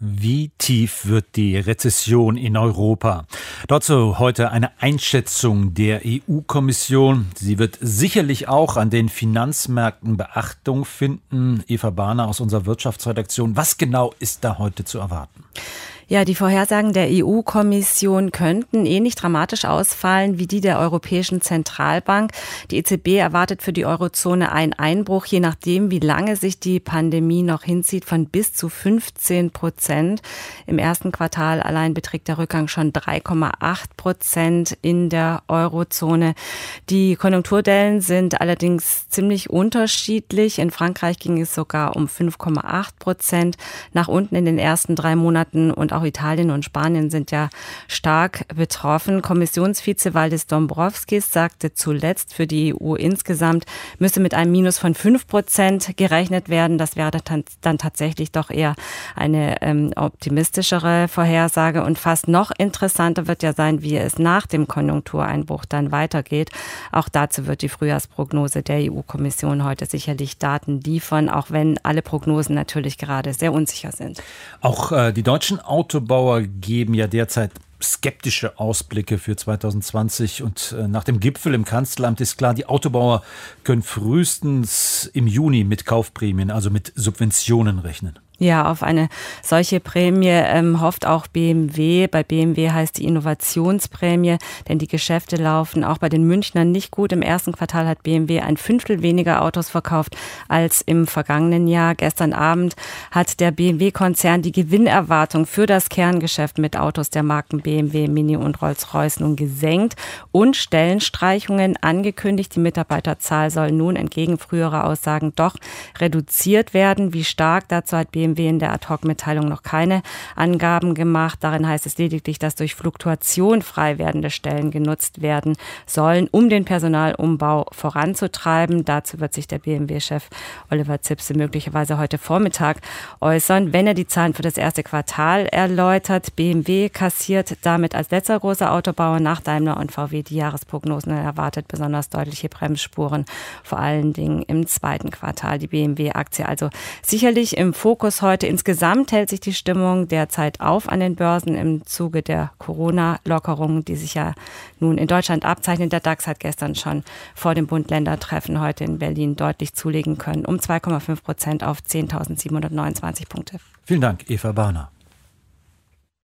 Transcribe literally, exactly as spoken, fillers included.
Wie tief wird die Rezession in Europa? Dazu heute eine Einschätzung der E U-Kommission. Sie wird sicherlich auch an den Finanzmärkten Beachtung finden. Eva Barner aus unserer Wirtschaftsredaktion. Was genau ist da heute zu erwarten? Ja, die Vorhersagen der E U-Kommission könnten ähnlich dramatisch ausfallen wie die der Europäischen Zentralbank. Die E Z B erwartet für die Eurozone einen Einbruch, je nachdem, wie lange sich die Pandemie noch hinzieht, von bis zu fünfzehn Prozent. Im ersten Quartal allein beträgt der Rückgang schon drei Komma acht Prozent in der Eurozone. Die Konjunkturdellen sind allerdings ziemlich unterschiedlich. In Frankreich ging es sogar um fünf Komma acht Prozent nach unten in den ersten drei Monaten, und auch Italien und Spanien sind ja stark betroffen. Kommissionsvize Valdis Dombrovskis sagte zuletzt, für die E U insgesamt müsse mit einem Minus von fünf Prozent gerechnet werden. Das wäre dann, dann tatsächlich doch eher eine ähm, optimistischere Vorhersage. Und fast noch interessanter wird ja sein, wie es nach dem Konjunktureinbruch dann weitergeht. Auch dazu wird die Frühjahrsprognose der E U-Kommission heute sicherlich Daten liefern, auch wenn alle Prognosen natürlich gerade sehr unsicher sind. Auch äh, die deutschen Autobauer geben ja derzeit skeptische Ausblicke für zwanzig zwanzig und äh, nach dem Gipfel im Kanzleramt ist klar, die Autobauer können frühestens im Juni mit Kaufprämien, also mit Subventionen rechnen. Ja, auf eine solche Prämie ähm, hofft auch B M W. Bei B M W heißt die Innovationsprämie, denn die Geschäfte laufen auch bei den Münchnern nicht gut. Im ersten Quartal hat B M W ein Fünftel weniger Autos verkauft als im vergangenen Jahr. Gestern Abend hat der B M W-Konzern die Gewinnerwartung für das Kerngeschäft mit Autos der Marken B M W, Mini und Rolls-Royce nun gesenkt und Stellenstreichungen angekündigt. Die Mitarbeiterzahl soll nun entgegen früherer Aussagen doch reduziert werden. Wie stark, dazu hat B M W in der Ad-Hoc-Mitteilung noch keine Angaben gemacht. Darin heißt es lediglich, dass durch Fluktuation frei werdende Stellen genutzt werden sollen, um den Personalumbau voranzutreiben. Dazu wird sich der B M W-Chef Oliver Zipse möglicherweise heute Vormittag äußern, wenn er die Zahlen für das erste Quartal erläutert. B M W kassiert damit als letzter großer Autobauer nach Daimler und V W die Jahresprognosen und erwartet besonders deutliche Bremsspuren, vor allen Dingen im zweiten Quartal. Die B M W-Aktie also sicherlich im Fokus heute. Insgesamt hält sich die Stimmung derzeit auf an den Börsen im Zuge der Corona-Lockerungen, die sich ja nun in Deutschland abzeichnen. Der DAX hat gestern schon vor dem Bund-Länder-Treffen heute in Berlin deutlich zulegen können, um zwei Komma fünf Prozent auf zehntausendsiebenhundertneunundzwanzig Punkte. Vielen Dank, Eva Barner.